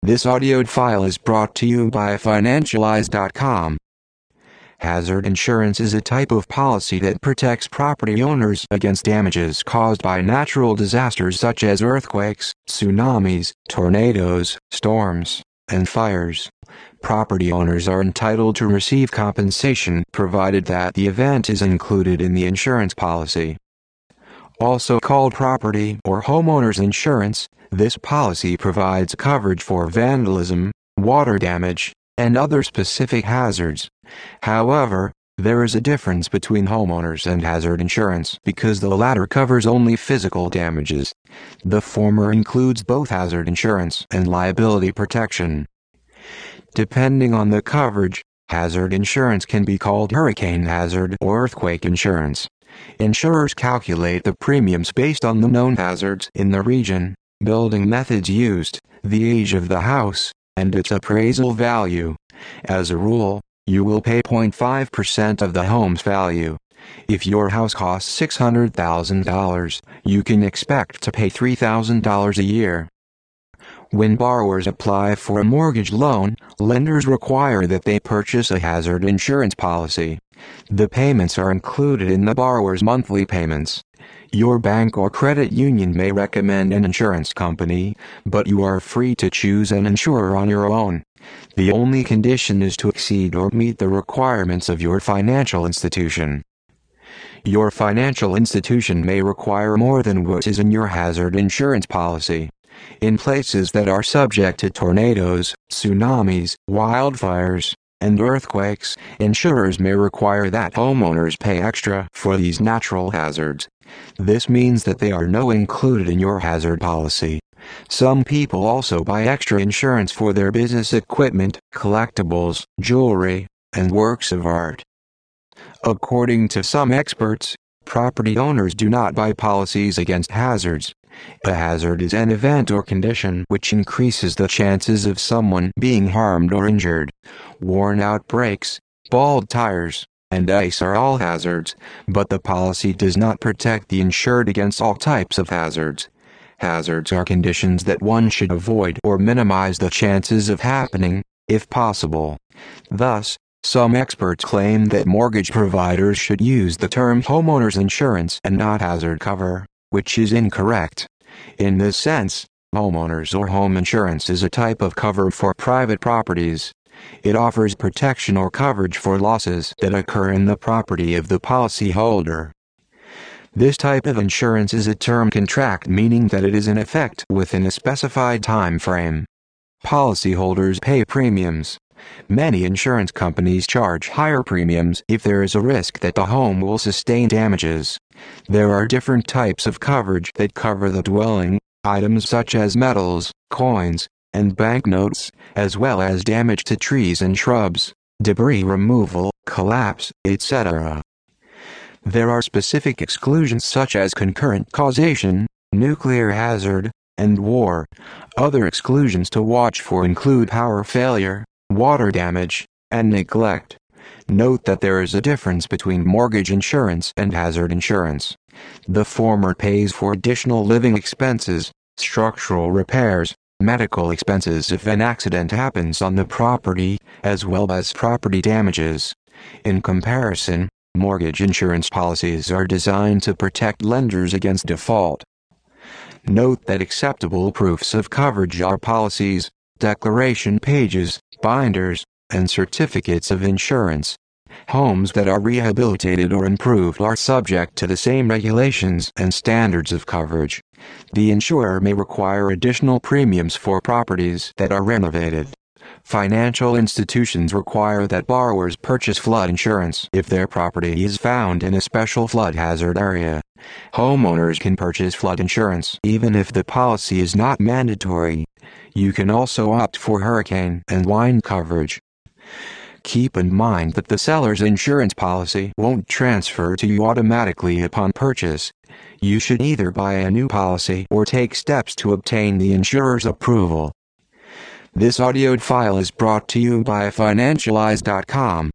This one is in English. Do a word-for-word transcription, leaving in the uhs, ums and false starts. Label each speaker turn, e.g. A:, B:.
A: This audio file is brought to you by Financialize dot com. Hazard insurance is a type of policy that protects property owners against damages caused by natural disasters such as earthquakes, tsunamis, tornadoes, storms, and fires. Property owners are entitled to receive compensation provided that the event is included in the insurance policy. Also called property or homeowners insurance, this policy provides coverage for vandalism, water damage, and other specific hazards. However, there is a difference between homeowners and hazard insurance because the latter covers only physical damages. The former includes both hazard insurance and liability protection. Depending on the coverage, hazard insurance can be called hurricane hazard or earthquake insurance. Insurers calculate the premiums based on the known hazards in the region, building methods used, the age of the house, and its appraisal value. As a rule, you will pay zero point five percent of the home's value. If your house costs six hundred thousand dollars, you can expect to pay three thousand dollars a year. When borrowers apply for a mortgage loan, lenders require that they purchase a hazard insurance policy. The payments are included in the borrower's monthly payments. Your bank or credit union may recommend an insurance company, but you are free to choose an insurer on your own. The only condition is to exceed or meet the requirements of your financial institution. Your financial institution may require more than what is in your hazard insurance policy. In places that are subject to tornadoes, tsunamis, wildfires, and earthquakes, insurers may require that homeowners pay extra for these natural hazards. This means that they are not included in your hazard policy. Some people also buy extra insurance for their business equipment, collectibles, jewelry, and works of art. According to some experts, property owners do not buy policies against hazards. A hazard is an event or condition which increases the chances of someone being harmed or injured. Worn-out brakes, bald tires, and ice are all hazards, but the policy does not protect the insured against all types of hazards. Hazards are conditions that one should avoid or minimize the chances of happening, if possible. Thus, some experts claim that mortgage providers should use the term homeowners insurance and not hazard cover, which is incorrect. In this sense, homeowners or home insurance is a type of cover for private properties. It offers protection or coverage for losses that occur in the property of the policyholder. This type of insurance is a term contract, meaning that it is in effect within a specified time frame. Policyholders pay premiums. Many insurance companies charge higher premiums if there is a risk that the home will sustain damages. There are different types of coverage that cover the dwelling, items such as metals, coins, and banknotes, as well as damage to trees and shrubs, debris removal, collapse, et cetera. There are specific exclusions such as concurrent causation, nuclear hazard, and war. Other exclusions to watch for include power failure, water damage, and neglect. Note that there is a difference between mortgage insurance and hazard insurance. The former pays for additional living expenses, structural repairs, medical expenses if an accident happens on the property, as well as property damages. In comparison, mortgage insurance policies are designed to protect lenders against default. Note that acceptable proofs of coverage are policies, declaration pages, binders, and certificates of insurance. Homes that are rehabilitated or improved are subject to the same regulations and standards of coverage. The insurer may require additional premiums for properties that are renovated. Financial institutions require that borrowers purchase flood insurance if their property is found in a special flood hazard area. Homeowners can purchase flood insurance even if the policy is not mandatory. You can also opt for hurricane and wind coverage. Keep in mind that the seller's insurance policy won't transfer to you automatically upon purchase. You should either buy a new policy or take steps to obtain the insurer's approval. This audio file is brought to you by Financialize dot com.